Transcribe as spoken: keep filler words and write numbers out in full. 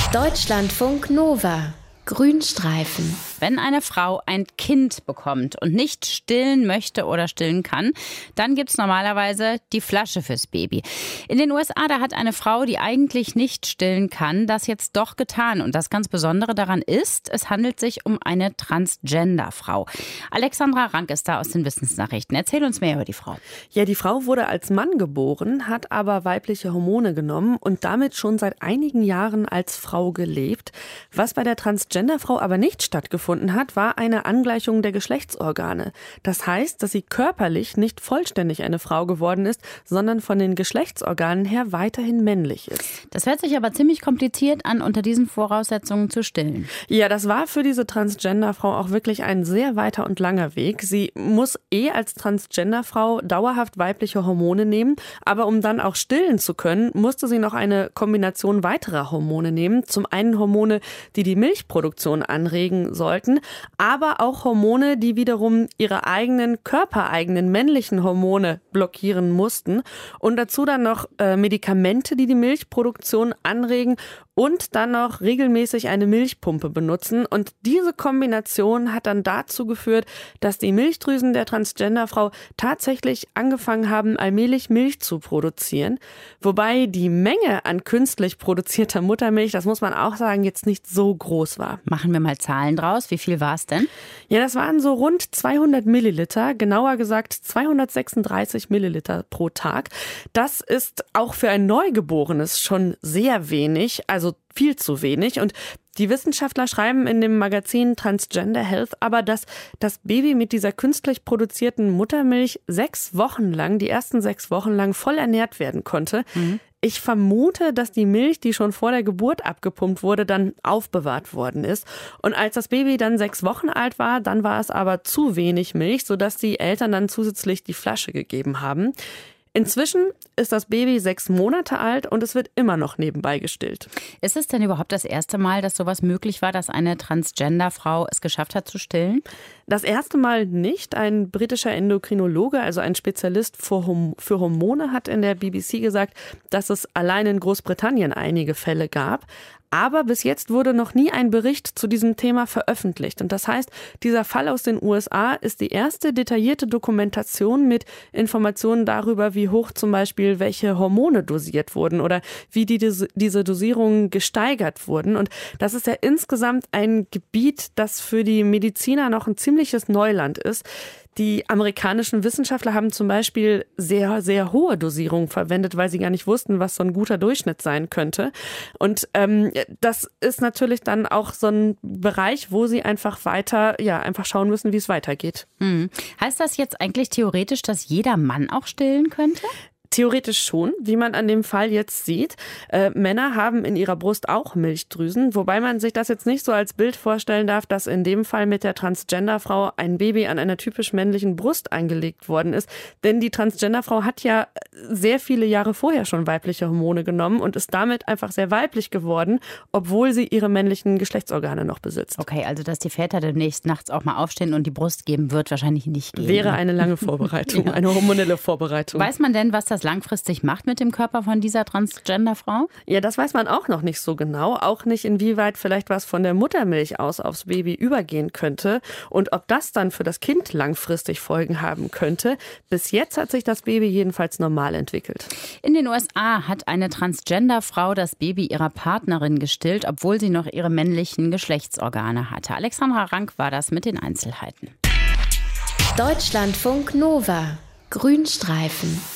Deutschlandfunk Nova. Grünstreifen. Wenn eine Frau ein Kind bekommt und nicht stillen möchte oder stillen kann, dann gibt's normalerweise die Flasche fürs Baby. In den U S A, da hat eine Frau, die eigentlich nicht stillen kann, das jetzt doch getan. Und das ganz Besondere daran ist, es handelt sich um eine Transgender-Frau. Alexandra Rank ist da aus den Wissensnachrichten. Erzähl uns mehr über die Frau. Ja, die Frau wurde als Mann geboren, hat aber weibliche Hormone genommen und damit schon seit einigen Jahren als Frau gelebt. Was bei der Transgender-Frau aber nicht stattgefunden hat, war eine Angleichung der Geschlechtsorgane. Das heißt, dass sie körperlich nicht vollständig eine Frau geworden ist, sondern von den Geschlechtsorganen her weiterhin männlich ist. Das hört sich aber ziemlich kompliziert an, unter diesen Voraussetzungen zu stillen. Ja, das war für diese Transgender-Frau auch wirklich ein sehr weiter und langer Weg. Sie muss eh als Transgender-Frau dauerhaft weibliche Hormone nehmen, aber um dann auch stillen zu können, musste sie noch eine Kombination weiterer Hormone nehmen. Zum einen Hormone, die die Milchproduktion anregen sollten, aber auch Hormone, die wiederum ihre eigenen körpereigenen männlichen Hormone blockieren mussten und dazu dann noch äh, Medikamente, die die Milchproduktion anregen und dann noch regelmäßig eine Milchpumpe benutzen. Und diese Kombination hat dann dazu geführt, dass die Milchdrüsen der Transgenderfrau tatsächlich angefangen haben, allmählich Milch zu produzieren. Wobei die Menge an künstlich produzierter Muttermilch, das muss man auch sagen, jetzt nicht so groß war. Machen wir mal Zahlen draus. Wie viel war es denn? Ja, das waren so rund zweihundert Milliliter, genauer gesagt zweihundertsechsunddreißig Milliliter pro Tag. Das ist auch für ein Neugeborenes schon sehr wenig, also viel zu wenig. Und die Wissenschaftler schreiben in dem Magazin Transgender Health aber, dass das Baby mit dieser künstlich produzierten Muttermilch sechs Wochen lang, die ersten sechs Wochen lang voll ernährt werden konnte. Mhm. Ich vermute, dass die Milch, die schon vor der Geburt abgepumpt wurde, dann aufbewahrt worden ist. Und als das Baby dann sechs Wochen alt war, dann war es aber zu wenig Milch, sodass die Eltern dann zusätzlich die Flasche gegeben haben. Inzwischen ist das Baby sechs Monate alt und es wird immer noch nebenbei gestillt. Ist es denn überhaupt das erste Mal, dass sowas möglich war, dass eine Transgender-Frau es geschafft hat zu stillen? Das erste Mal nicht. Ein britischer Endokrinologe, also ein Spezialist für Hormone, hat in der B B C gesagt, dass es allein in Großbritannien einige Fälle gab. Aber bis jetzt wurde noch nie ein Bericht zu diesem Thema veröffentlicht. Und das heißt, dieser Fall aus den U S A ist die erste detaillierte Dokumentation mit Informationen darüber, wie hoch zum Beispiel welche Hormone dosiert wurden oder wie die, diese Dosierungen gesteigert wurden. Und das ist ja insgesamt ein Gebiet, das für die Mediziner noch ein ziemliches Neuland ist. Die amerikanischen Wissenschaftler haben zum Beispiel sehr, sehr hohe Dosierungen verwendet, weil sie gar nicht wussten, was so ein guter Durchschnitt sein könnte. Und ähm, das ist natürlich dann auch so ein Bereich, wo sie einfach weiter, ja, einfach schauen müssen, wie es weitergeht. Hm. Heißt das jetzt eigentlich theoretisch, dass jeder Mann auch stillen könnte? Theoretisch schon, wie man an dem Fall jetzt sieht. Äh, Männer haben in ihrer Brust auch Milchdrüsen, wobei man sich das jetzt nicht so als Bild vorstellen darf, dass in dem Fall mit der Transgenderfrau ein Baby an einer typisch männlichen Brust eingelegt worden ist. Denn die Transgenderfrau hat ja sehr viele Jahre vorher schon weibliche Hormone genommen und ist damit einfach sehr weiblich geworden, obwohl sie ihre männlichen Geschlechtsorgane noch besitzt. Okay, also dass die Väter demnächst nachts auch mal aufstehen und die Brust geben, wird wahrscheinlich nicht gehen. Wäre eine lange Vorbereitung, ja. Eine hormonelle Vorbereitung. Weiß man denn, was das langfristig macht mit dem Körper von dieser Transgender-Frau? Ja, das weiß man auch noch nicht so genau. Auch nicht, inwieweit vielleicht was von der Muttermilch aus aufs Baby übergehen könnte und ob das dann für das Kind langfristig Folgen haben könnte. Bis jetzt hat sich das Baby jedenfalls normal entwickelt. In den U S A hat eine Transgender-Frau das Baby ihrer Partnerin gestillt, obwohl sie noch ihre männlichen Geschlechtsorgane hatte. Alexandra Rank war das mit den Einzelheiten. Deutschlandfunk Nova. Grünstreifen.